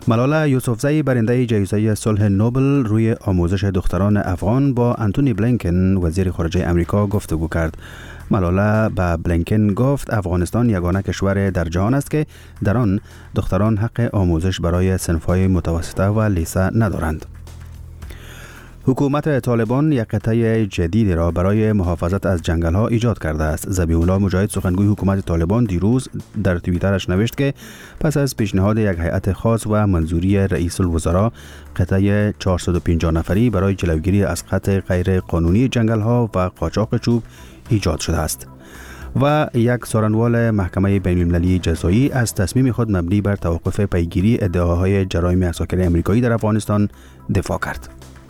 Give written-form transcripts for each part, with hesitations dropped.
ملاله یوسفزئی برنده جایزه صلح نوبل روی آموزش دختران افغان با انتونی بلینکن وزیر خارجه امریکا گفتگو کرد. ملاله به بلینکن گفت افغانستان یگانه کشور در جهان است که در آن دختران حق آموزش برای صنف‌های متوسطه و لیسه ندارند. حکومت طالبان یک قطعه جدید را برای محافظت از جنگل‌ها ایجاد کرده است. ذبیح الله مجاهد سخنگوی حکومت طالبان دیروز در توییترش نوشت که پس از پیشنهاد یک هیئت خاص و منظوری رئیس الوزراء قطعه 450 نفری برای جلوگیری از قطع غیر قانونی جنگل‌ها و قاچاق چوب ایجاد شده است. و یک سارنوال محکمه بین المللی جزایی از تصمیم خود مبنی بر توقف پیگیری ادعاهای جرایم عساکری آمریکایی در افغانستان دفاع کرد.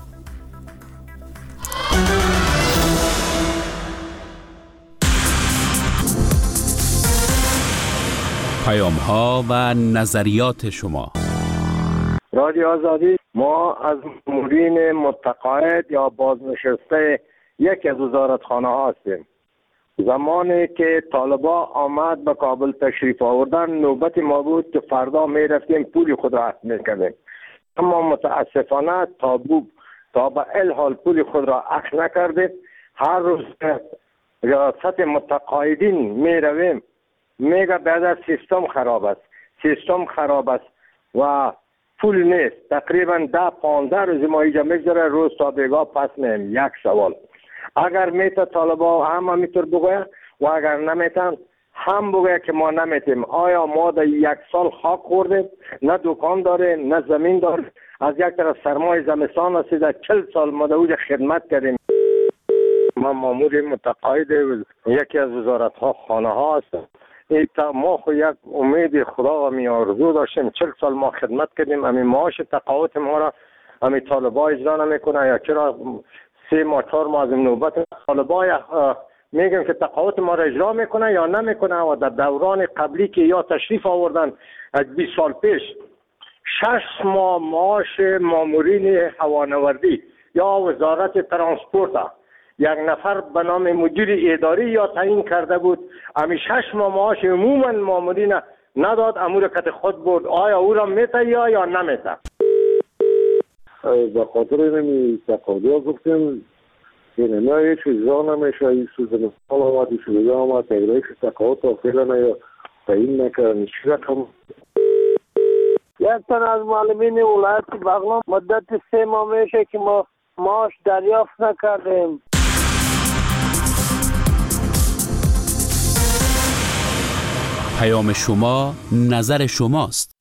پیام‌ها و نظریات شما. رادیو آزادی، ما از مامورین متقاعد یا بازنشسته یکی از وزارتخانه ها هستیم. زمانی که طالبا آمد به کابل تشریف آوردن، نوبت ما بود که فردا می رفتیم پول خود را اخذ می کردیم، اما متاسفانه تا به الحال پول خود را اخذ نکردیم. هر روز ریاست متقاعدین می رویم، میگه بعد سیستم خراب است و پول نیست. تقریبا 10-15 روز ما اینجا میگذره، روز تا بیگاه پس میم. یک سوال، اگر میته طالبا هم میتور بگوید و اگر نمیتن هم بگوید که ما نمیتیم. آیا ما در یک سال خاک خوردیم؟ نه دکان داره نه زمین داره. از یک طرف سرمای زمستان رسیده، 40 سال ما در اونجا خدمت کردیم. ما مامور متقاعد یکی از وزارت ها خانه ها هستم. ما خو یک امید خدا و می آرزو داشتیم. 40 سال ما خدمت کردیم. امی معاش تقاعد ما را امی طالبا اجرا نمیکنه، یا چرا 3 ماه 4 ماه از نوبت طالبا میگن که تقاعد ما را اجرا میکنه یا نمیکنه. و در دوران قبلی که یا تشریف آوردن از 20 سال پیش 6 ماه معاش مامورین هوانوردی یا وزارت ترانسپورت یک نفر به نام مدیر اداری یا تعیین کرده بود، امی 6 ماه معاش عموما مامورین نداد، امور کت خود بود. آیا او را میته یا نمیته؟ به خاطر اینمی تقاضا گفتیم که نه هیچ اجرا نمیشه. این سوزن سال آمد، این شده آمد، تقریبش تقاضا تا فعلا یا تعیین نکردن. چی رقم؟ یک تن از معلمین ولایت بغلان مدت 3 ماه میشه که ما معاش دریافت نکردیم. پیام شما نظر شماست.